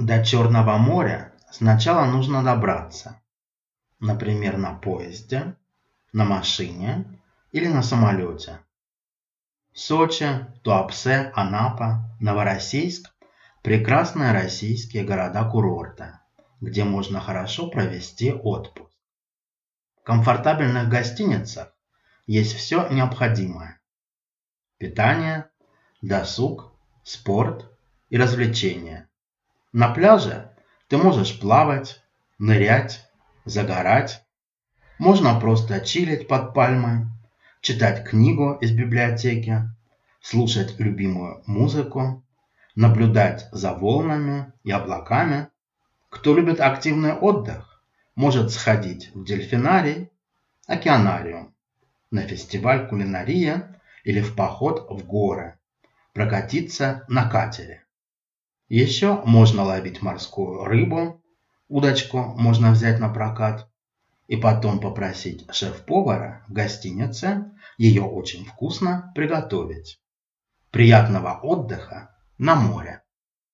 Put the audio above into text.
До Черного моря сначала нужно добраться, например, на поезде, на машине или на самолете. Сочи, Туапсе, Анапа, Новороссийск – прекрасные российские города-курорты, где можно хорошо провести отпуск. В комфортабельных гостиницах есть все необходимое: питание, досуг, спорт и развлечения. На пляже ты можешь плавать, нырять, загорать. Можно просто чилить под пальмой, читать книгу из библиотеки, слушать любимую музыку, наблюдать за волнами и облаками. Кто любит активный отдых, может сходить в дельфинарий, океанариум, на фестиваль кулинарии или в поход в горы, прокатиться на катере. Еще можно ловить морскую рыбу, удочку можно взять на прокат и потом попросить шеф-повара в гостинице ее очень вкусно приготовить. Приятного отдыха на море!